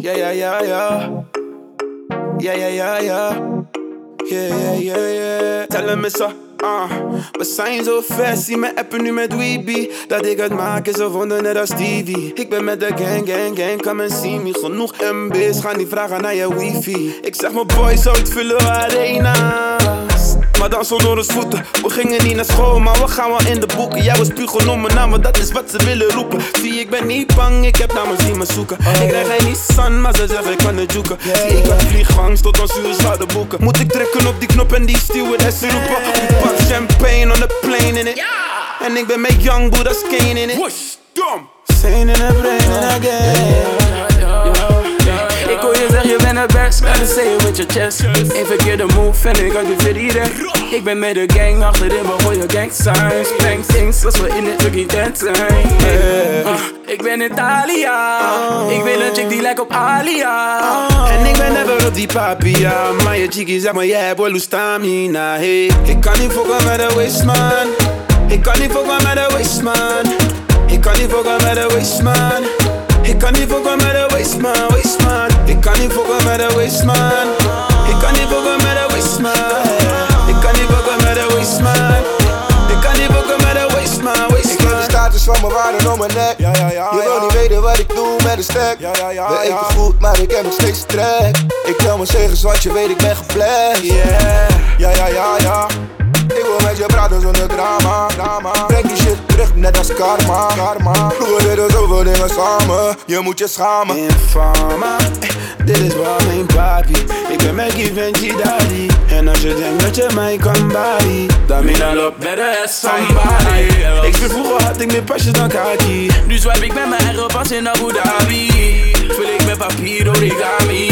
Yeah, yeah, yeah, yeah. Yeah, yeah, yeah, yeah. Yeah, yeah, yeah, yeah. Tell hem eens we zijn zo ver, zie me appen nu met Weeby. Dat ik het maak is of wonder net als Stevie. Ik ben met de gang, gang, gang, come and see me. Genoeg MB's, ga niet vragen naar je wifi. Ik zeg mijn boys uit vullen arena's, maar dan zonder ons voeten. We gingen niet naar school, maar we gaan wel in de boeken. Jij was spugen om mijn naam, want dat is wat ze willen roepen. Zie, ik ben niet bang, ik heb namens die me zoeken. Ik krijg geen Nissan, maar ze zeggen ik kan het joeken. Zie, ik had vliegangst tot ons uur zouden boeken. Moet ik trekken op die knop en die stewardessen roepen. Pak champagne on the plane in it. En ik ben met Young Buddha Kane in it. Whoosh, dom. Sane in the brain again. Ik hoor je zeggen je bent het best, gotta say it with your chest. Eén verkeerde move en ik had je verdienen. Ik ben met de gang, achterin we gooien gang signs. Bang things, als we in het ruggie dancen. Ik ben Italia, ik ben een chick die lijkt op Alia. En ik ben never op die papia, maar je chickie zegt maar jij hebt wel stamina. Hey, ik kan niet fokken met de waste man. Ik kan niet fokken met de waste man. Ik kan niet fokken met de waste man. Ik kan niet fokken met de waste man, waste man. Ik kan niet fokken met de waste man. Ik kan niet fokken met de waste man. Ik kan niet fokken met de waste man. Ik kan niet fokken met de waste man, waste man. Ik heb de status van mijn waarde om mijn nek. Je wil niet weten wat ik doe met een stack. We eten goed, maar ik heb nog steeds trek. Ik tel mijn zegens, want je weet ik ben geblest. Ja. Ik wil met je praten zonder drama. Breng die shit terug, net als karma. Vroeger deden we zoveel dingen samen. Je moet je schamen. Infama, dit is waar mijn papi. Ik ben met Givenchy daddy. En als je denkt dat je mij kan body, dan ben je look better as somebody. Ik speel vroeger had ik meer pasjes dan kaki. Nu swipe ik met mijn eigen pas in Abu Dhabi. Vul ik met papier origami.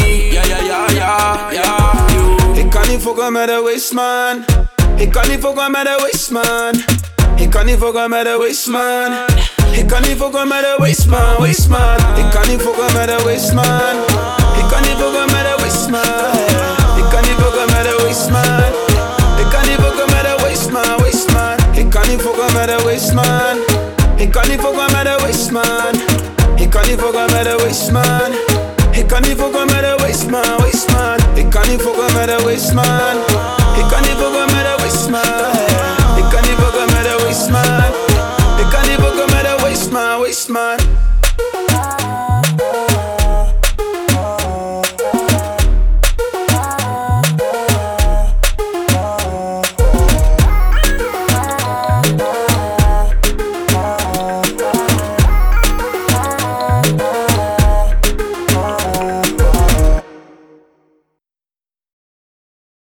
Ja. Ik kan niet fokken met de waste man. Ik kan niet fokken met de waste man. Ik kan niet fokken met de waste man. Ik kan niet fokken met de waste man, waste man. Ik kan niet fokken met de waste man. Ik kan niet fokken met de waste man. Ik kan niet fokken met de waste man. Ik kan niet fokken met de waste man, waste man. Ik kan niet fokken met de waste man. Ik kan niet fokken met de waste man. Ik kan niet fokken met de waste man. Ik kan niet fokken met de waste man, waste man. Ik kan niet fokken met de waste man. Ik kan niet fokken met de waste man.